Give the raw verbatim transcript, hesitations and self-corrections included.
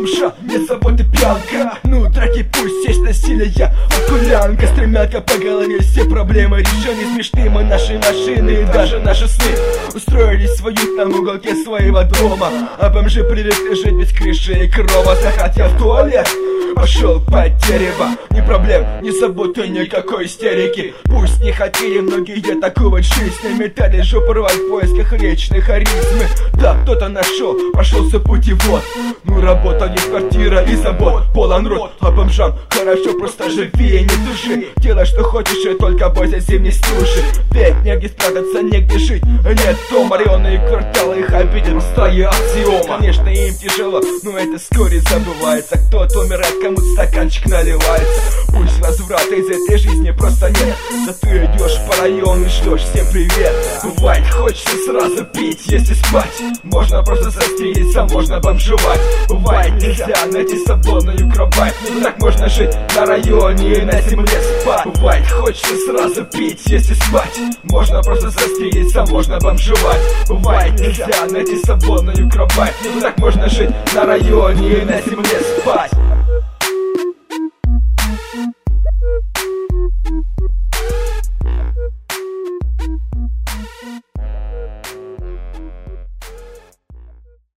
бомжа, нет заботы пьянка. Ну, драки пусть есть насилие, окулянка. Стремянка по голове, все проблемы решены. Смешны мы наши машины и даже наши сны. Устроили свою там в уголке своего дома, а бомжи привыкли жить без крыши и крова. Захотел в туалет, пошел под дерево. Ни проблем, ни заботы, никакой истерики. Пусть не хотели многие такую вот жизнь, метали жопу рвать в поисках вечной харизмы. Да, кто-то нашел, пошел с пути вот. Ну, работа, есть квартира и забот, полон рот. А бомжам хорошо, просто живи и не души. Делай, что хочешь, и только бойся зимней стужи. Ведь негде спрятаться, негде жить, нет дома. Районные кварталы их обидят, стая аксиома. Конечно, им тяжело, но это вскоре забывается. Кто-то умирает, кому-то стаканчик наливается. Пусть возврата из этой жизни просто нет, да ты идешь по району и ждешь всем привет. Бывает, хочется сразу пить, если спать. Можно просто застрелиться, можно бомжевать. Бывает, нельзя найти свободную кровать. Но так можно жить на районе и на земле спать. Бывает, хочется сразу пить, если спать. Можно просто застрелиться, можно бомжевать. Бывает, нельзя найти свободную кровать. Но так можно жить на районе и на земле спать.